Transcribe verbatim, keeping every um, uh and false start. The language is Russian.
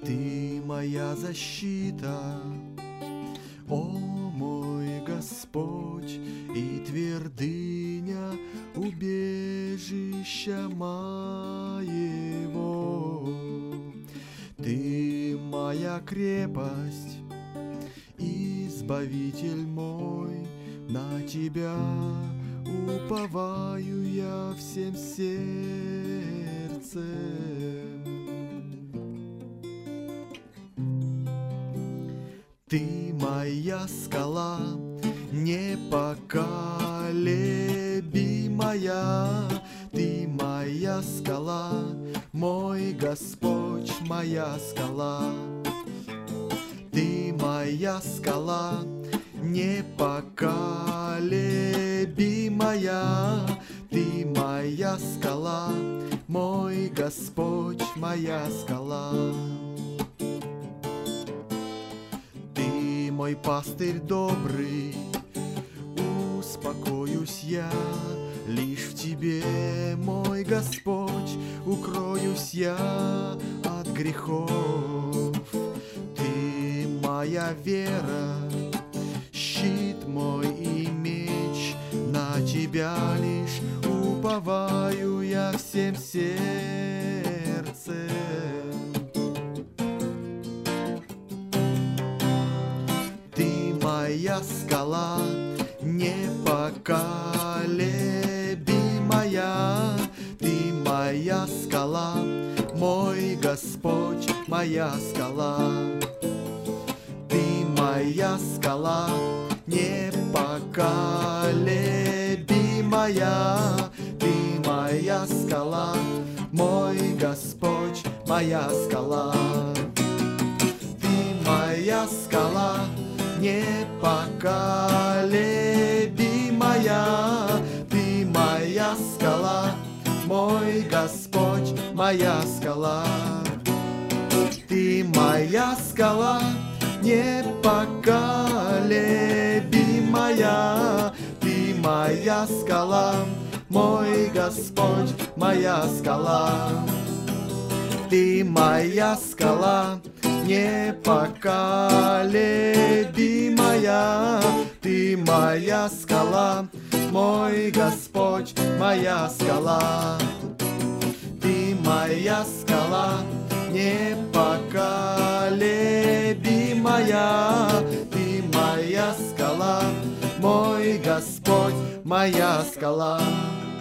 Ты моя защита, о мой Господь, и твердыня убежища моего. Ты моя крепость, Избавитель мой, на Тебя уповаю я всем сердцем. Ты моя скала, непоколебимая, Ты моя скала, мой Господь, моя скала. Ты моя скала, непоколебимая, Ты моя скала, мой Господь, моя скала. Ты мой пастырь добрый, успокоюсь я лишь в Тебе, мой Господь, укроюсь я от грехов. Ты моя вера, щит мой и меч, на Тебя лишь уповаю я всем сердцем. Ты моя скала, непоколебимая, Ты моя скала, мой Господь, моя скала. Ты моя скала, непоколебимая, Ты моя скала, мой Господь, моя скала. Ты моя скала, непоколебимая, Ты моя скала, мой Господь, моя скала. Ты моя скала, непоколебимая, Ты моя скала, мой Господь, моя скала. Ты моя скала, непоколебимая, Ты моя скала, мой Господь, моя скала. Ты моя скала, непоколебимая, Ты моя скала, мой Господь, моя скала.